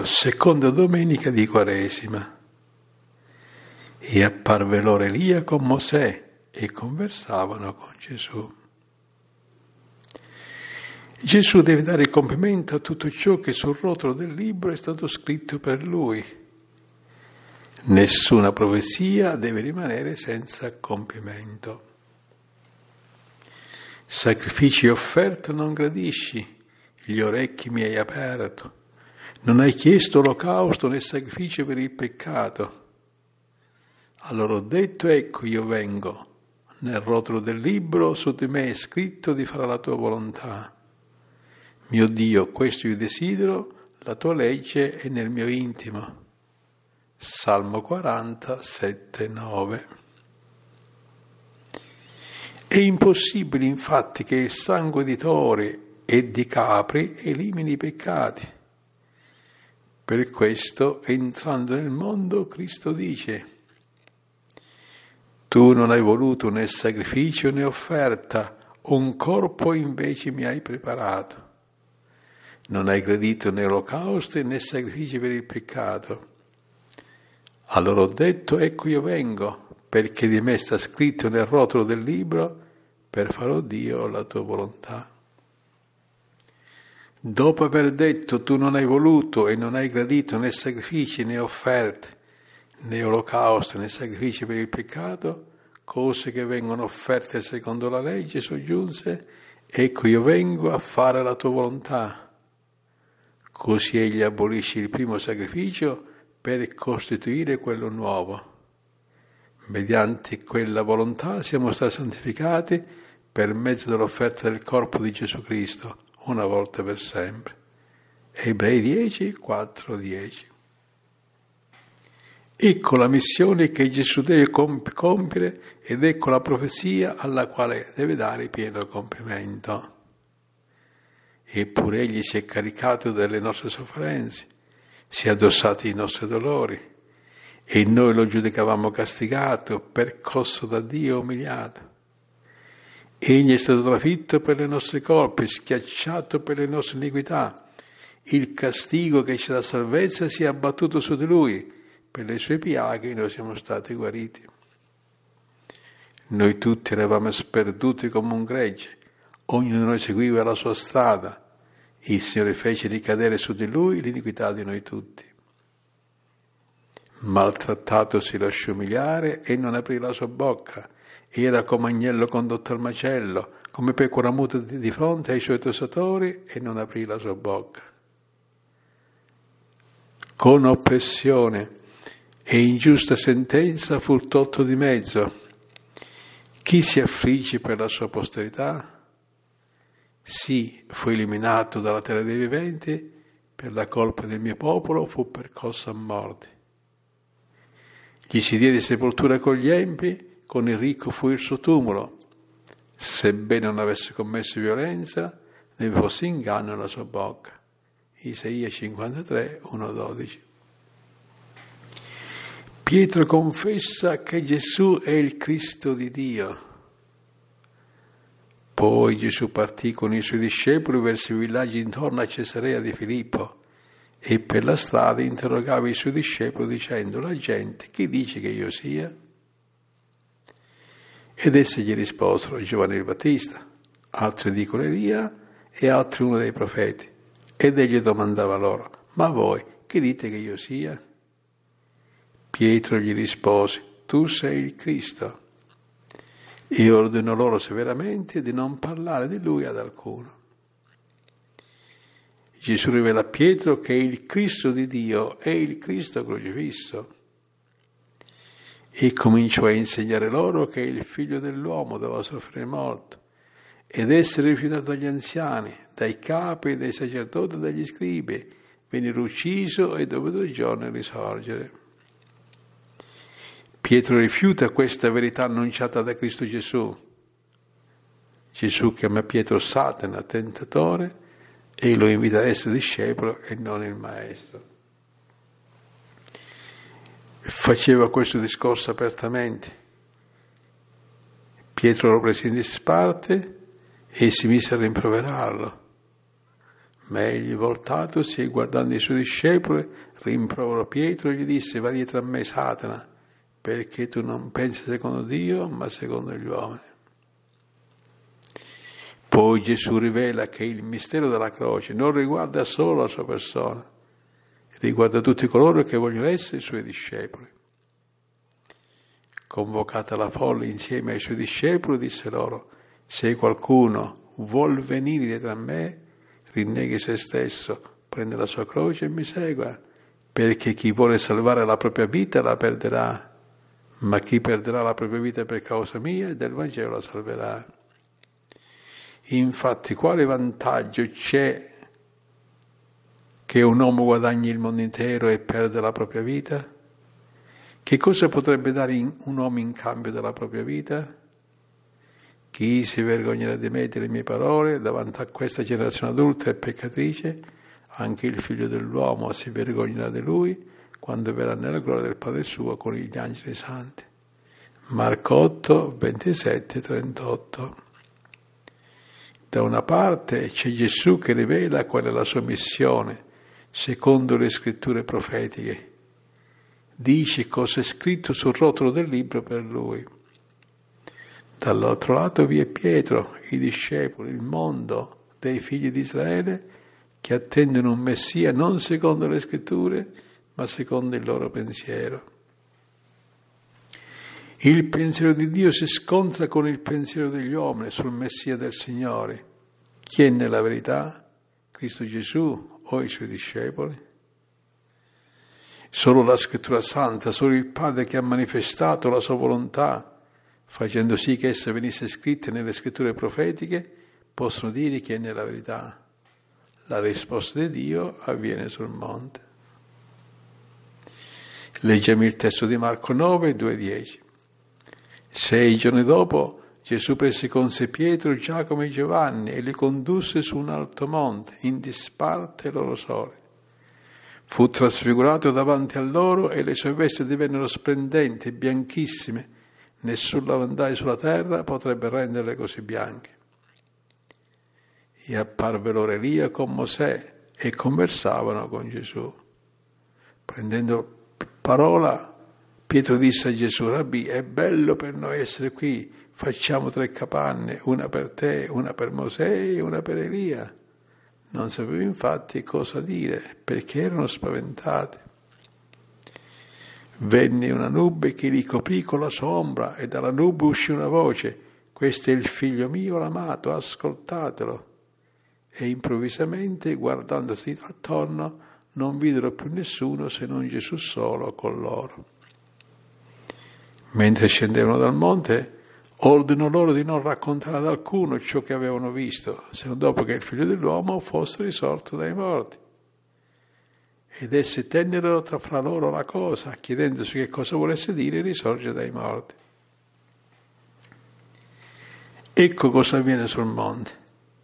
Seconda domenica di Quaresima. E apparve loro Elia con Mosè e conversavano con Gesù. Gesù deve dare compimento a tutto ciò che sul rotolo del libro è stato scritto per lui. Nessuna profezia deve rimanere senza compimento. Sacrifici e offerta non gradisci, gli orecchi mi hai aperto. Non hai chiesto olocausto né sacrificio per il peccato. Allora ho detto, ecco io vengo. Nel rotolo del libro su di me è scritto di fare la tua volontà. Mio Dio, questo io desidero, la tua legge è nel mio intimo. Salmo 40, 7, 9. È impossibile infatti che il sangue di tori e di capri elimini i peccati. Per questo, entrando nel mondo, Cristo dice: tu non hai voluto né sacrificio né offerta, un corpo invece mi hai preparato. Non hai gradito né olocausti né sacrifici per il peccato. Allora ho detto, ecco io vengo, perché di me sta scritto nel rotolo del libro, per farò Dio la tua volontà. Dopo aver detto, tu non hai voluto e non hai gradito né sacrifici né offerte, né olocausto né sacrifici per il peccato, cose che vengono offerte secondo la legge, soggiunse, ecco io vengo a fare la tua volontà. Così egli abolisce il primo sacrificio per costituire quello nuovo. Mediante quella volontà siamo stati santificati per mezzo dell'offerta del corpo di Gesù Cristo, una volta per sempre. Ebrei 10, 4, 10. Ecco la missione che Gesù deve compiere ed ecco la profezia alla quale deve dare pieno compimento. Eppure egli si è caricato delle nostre sofferenze, si è addossato ai nostri dolori e noi lo giudicavamo castigato, percosso da Dio, umiliato. Egli è stato trafitto per le nostre colpe, schiacciato per le nostre iniquità. Il castigo che ci dà salvezza si è abbattuto su di lui, per le sue piaghe noi siamo stati guariti. Noi tutti eravamo sperduti come un gregge, ognuno di noi seguiva la sua strada. Il Signore fece ricadere su di lui l'iniquità di noi tutti. Maltrattato si lasciò umiliare e non aprì la sua bocca. Era come agnello condotto al macello, come pecora muta di fronte ai suoi tossatori e non aprì la sua bocca. Con oppressione e ingiusta sentenza fu tolto di mezzo. Chi si affligge per la sua posterità? Sì, fu eliminato dalla terra dei viventi, per la colpa del mio popolo fu percosso a morte. Gli si diede sepoltura con gli empi, con il ricco fu il suo tumulo, sebbene non avesse commesso violenza, né vi fosse inganno nella sua bocca. Isaia 53, 1, 12. Pietro confessa che Gesù è il Cristo di Dio. Poi Gesù partì con i suoi discepoli verso i villaggi intorno a Cesarea di Filippo e per la strada interrogava i suoi discepoli dicendo: la gente chi dice che io sia? Ed essi gli risposero: Giovanni il Battista, altri dicono Elia e altri uno dei profeti. Ed egli domandava loro: ma voi che dite che io sia? Pietro gli rispose: tu sei il Cristo. E ordinò loro severamente di non parlare di lui ad alcuno. Gesù rivela a Pietro che è il Cristo di Dio, è il Cristo crocifisso. E cominciò a insegnare loro che il figlio dell'uomo doveva soffrire molto ed essere rifiutato dagli anziani, dai capi, dai sacerdoti e dagli scribi, venire ucciso e dopo 2 giorni risorgere. Pietro rifiuta questa verità annunciata da Cristo Gesù. Gesù chiama Pietro Satana, tentatore, e lo invita a essere discepolo e non il maestro. Faceva questo discorso apertamente. Pietro lo prese in disparte e si mise a rimproverarlo. Ma egli, voltatosi e guardando i suoi discepoli, rimproverò Pietro e gli disse: va dietro a me, Satana, perché tu non pensi secondo Dio, ma secondo gli uomini. Poi Gesù rivela che il mistero della croce non riguarda solo la sua persona, riguarda tutti coloro che vogliono essere i suoi discepoli. Convocata la folla insieme ai suoi discepoli, disse loro: se qualcuno vuol venire dietro a me, rinneghi se stesso, prende la sua croce e mi segua, perché chi vuole salvare la propria vita la perderà, ma chi perderà la propria vita per causa mia e del Vangelo la salverà. Infatti, quale vantaggio c'è che un uomo guadagni il mondo intero e perde la propria vita? Che cosa potrebbe dare un uomo in cambio della propria vita? Chi si vergognerà di me e delle mie parole davanti a questa generazione adulta e peccatrice, anche il Figlio dell'uomo si vergognerà di lui quando verrà nella gloria del Padre suo con gli angeli santi. Marco 8, 27, 38. Da una parte c'è Gesù che rivela qual è la sua missione, secondo le scritture profetiche. Dice cosa è scritto sul rotolo del libro per lui. Dall'altro lato vi è Pietro, i discepoli, il mondo dei figli di Israele che attendono un Messia non secondo le scritture, ma secondo il loro pensiero. Il pensiero di Dio si scontra con il pensiero degli uomini sul Messia del Signore. Chi è nella verità? Cristo Gesù o i suoi discepoli? Solo la Scrittura Santa, solo il Padre che ha manifestato la sua volontà, facendo sì che essa venisse scritta nelle scritture profetiche, possono dire chi è nella verità. La risposta di Dio avviene sul monte. Leggiamo il testo di Marco 9, 2-10. 6 giorni dopo Gesù prese con sé Pietro, Giacomo e Giovanni e li condusse su un alto monte, in disparte loro soli. Fu trasfigurato davanti a loro e le sue vesti divennero splendenti e bianchissime. Nessun lavandaio sulla terra potrebbe renderle così bianche. E apparve loro Elia con Mosè e conversavano con Gesù. Prendendo parola, Pietro disse a Gesù: Rabbì, è bello per noi essere qui, facciamo 3 capanne, una per te, una per Mosè e una per Elia. Non sapeva infatti cosa dire, perché erano spaventati. Venne una nube che li coprì con la sua ombra e dalla nube uscì una voce: questo è il figlio mio l'amato, ascoltatelo. E improvvisamente, guardandosi attorno, non videro più nessuno se non Gesù solo con loro. Mentre scendevano dal monte, ordinò loro di non raccontare ad alcuno ciò che avevano visto, se non dopo che il Figlio dell'uomo fosse risorto dai morti. Ed essi tennero fra loro la cosa, chiedendosi che cosa volesse dire risorgere dai morti. Ecco cosa avviene sul monte.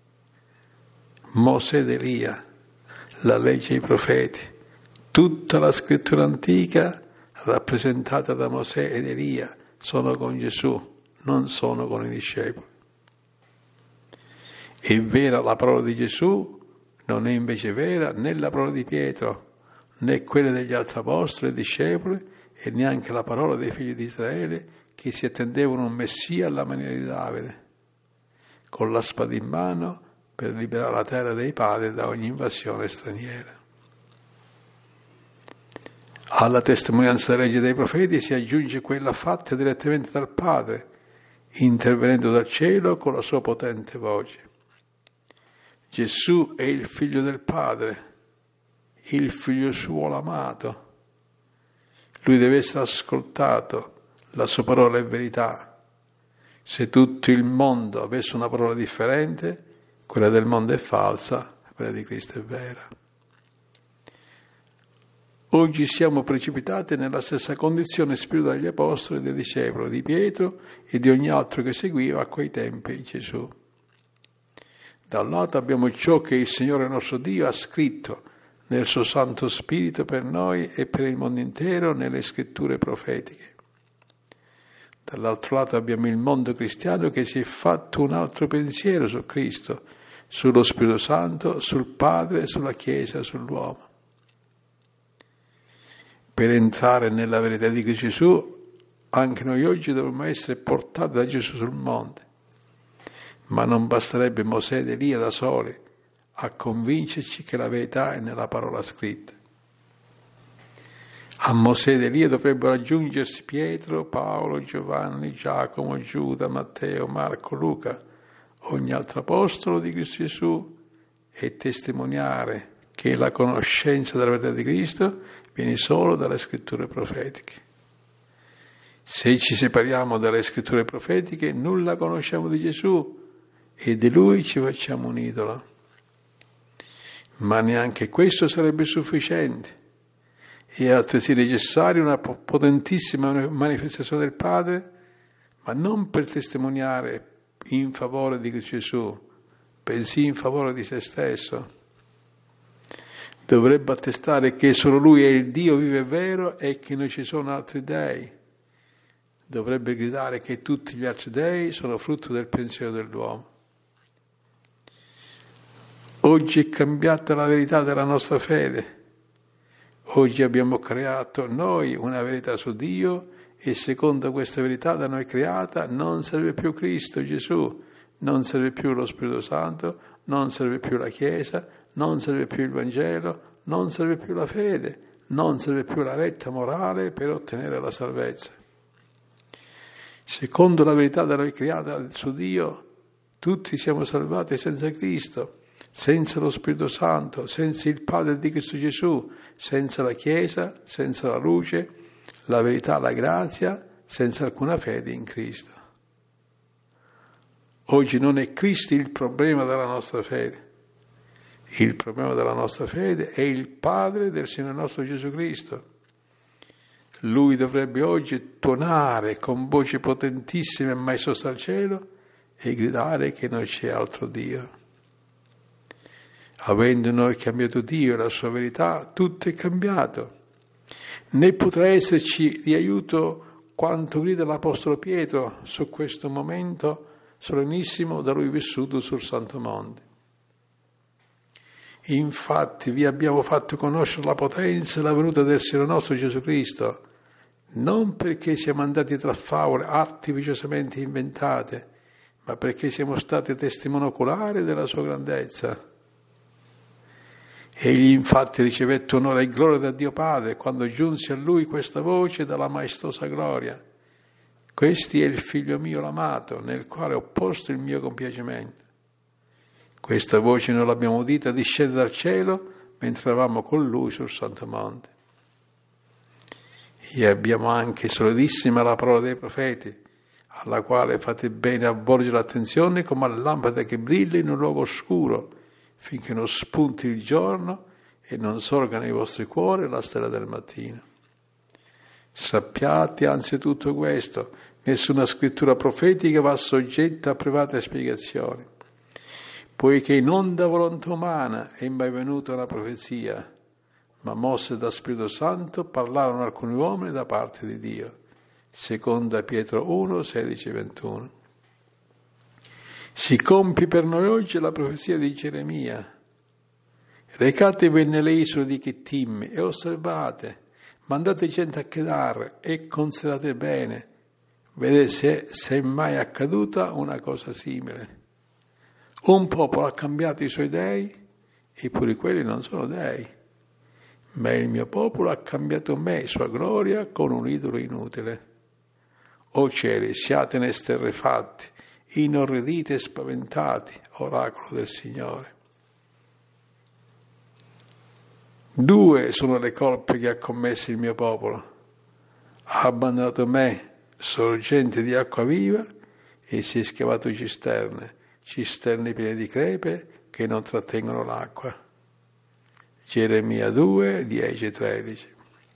Mosè ed Elia, la legge e i profeti, tutta la scrittura antica rappresentata da Mosè ed Elia sono con Gesù, non sono con i discepoli. È vera la parola di Gesù, non è invece vera né la parola di Pietro, né quella degli altri apostoli e discepoli, e neanche la parola dei figli di Israele che si attendevano un Messia alla maniera di Davide, con la spada in mano per liberare la terra dei padri da ogni invasione straniera. Alla testimonianza della legge dei profeti si aggiunge quella fatta direttamente dal Padre, intervenendo dal cielo con la sua potente voce. Gesù è il Figlio del Padre, il Figlio suo l'amato. Lui deve essere ascoltato, la sua parola è verità. Se tutto il mondo avesse una parola differente, quella del mondo è falsa, quella di Cristo è vera. Oggi siamo precipitati nella stessa condizione spirituale degli apostoli, dei discepoli, di Pietro e di ogni altro che seguiva a quei tempi Gesù. Da un lato abbiamo ciò che il Signore nostro Dio ha scritto nel suo Santo Spirito per noi e per il mondo intero nelle scritture profetiche. Dall'altro lato abbiamo il mondo cristiano che si è fatto un altro pensiero su Cristo, sullo Spirito Santo, sul Padre, sulla Chiesa, sull'uomo. Per entrare nella verità di Cristo Gesù, anche noi oggi dovremmo essere portati da Gesù sul monte. Ma non basterebbe Mosè ed Elia da soli a convincerci che la verità è nella parola scritta. A Mosè ed Elia dovrebbero aggiungersi Pietro, Paolo, Giovanni, Giacomo, Giuda, Matteo, Marco, Luca, ogni altro apostolo di Cristo Gesù, e testimoniare che la conoscenza della verità di Cristo viene solo dalle scritture profetiche. Se ci separiamo dalle scritture profetiche, nulla conosciamo di Gesù e di Lui ci facciamo un idolo. Ma neanche questo sarebbe sufficiente. È altresì necessaria una potentissima manifestazione del Padre, ma non per testimoniare in favore di Gesù, bensì in favore di se stesso. Dovrebbe attestare che solo Lui è il Dio vivo e vero e che non ci sono altri dei. Dovrebbe gridare che tutti gli altri dei sono frutto del pensiero dell'uomo. Oggi è cambiata la verità della nostra fede. Oggi abbiamo creato noi una verità su Dio e secondo questa verità da noi creata non serve più Cristo Gesù, non serve più lo Spirito Santo, non serve più la Chiesa, non serve più il Vangelo, non serve più la fede, non serve più la retta morale per ottenere la salvezza. Secondo la verità da noi creata su Dio, tutti siamo salvati senza Cristo, senza lo Spirito Santo, senza il Padre di Cristo Gesù, senza la Chiesa, senza la luce, la verità, la grazia, senza alcuna fede in Cristo. Oggi non è Cristo il problema della nostra fede. Il problema della nostra fede è il Padre del Signore nostro Gesù Cristo. Lui dovrebbe oggi tuonare con voce potentissima e maestosa al cielo e gridare che non c'è altro Dio. Avendo noi cambiato Dio e la sua verità, tutto è cambiato. Né potrà esserci di aiuto quanto grida l'Apostolo Pietro su questo momento solenissimo da lui vissuto sul Santo Monte. Infatti vi abbiamo fatto conoscere la potenza e la venuta del Signore nostro Gesù Cristo, non perché siamo andati tra favole artificiosamente inventate, ma perché siamo stati testimoni oculari della sua grandezza. Egli infatti ricevette onore e gloria da Dio Padre quando giunse a lui questa voce dalla maestosa gloria. Questi è il figlio mio l'amato, nel quale ho posto il mio compiacimento. Questa voce noi l'abbiamo udita discendere dal cielo mentre eravamo con lui sul Santo Monte. E abbiamo anche solidissima la parola dei profeti, alla quale fate bene a volgere l'attenzione come a lampada che brilla in un luogo oscuro, finché non spunti il giorno e non sorga nei vostri cuori la stella del mattino. Sappiate anzitutto questo, nessuna scrittura profetica va soggetta a private spiegazioni, poiché non da volontà umana è mai venuta una profezia, ma mosse da Spirito Santo parlarono alcuni uomini da parte di Dio. Seconda Pietro 1, 16 e 21. Si compie per noi oggi la profezia di Geremia. Recatevi nelle isole di Chittim e osservate, mandate gente a Kedar e considerate bene, vedete se è mai accaduta una cosa simile. Un popolo ha cambiato i suoi dei, eppure quelli non sono dei, ma il mio popolo ha cambiato me, sua gloria, con un idolo inutile. O cieli, siate esterrefatti, inorriditi e spaventati, oracolo del Signore. 2 sono le colpe che ha commesso il mio popolo. Ha abbandonato me, sorgente di acqua viva, e si è scavato cisterne piene di crepe che non trattengono l'acqua. Geremia 2, 10 e 13.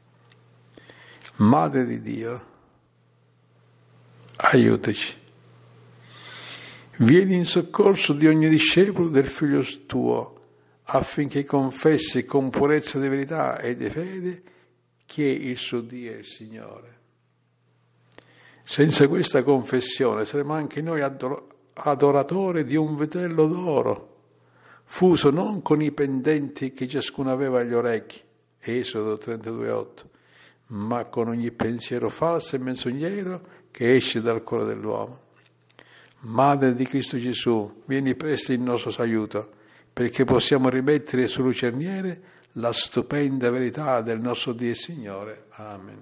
Madre di Dio, aiutaci. Vieni in soccorso di ogni discepolo del Figlio tuo, affinché confessi con purezza di verità e di fede che il suo Dio è il Signore. Senza questa confessione saremo anche noi adoratori di un vitello d'oro, fuso non con i pendenti che ciascuno aveva agli orecchi, Esodo 32,8, ma con ogni pensiero falso e menzognero che esce dal cuore dell'uomo. Madre di Cristo Gesù, vieni presto in nostro aiuto, perché possiamo rimettere sulle cerniere la stupenda verità del nostro Dio e Signore. Amen.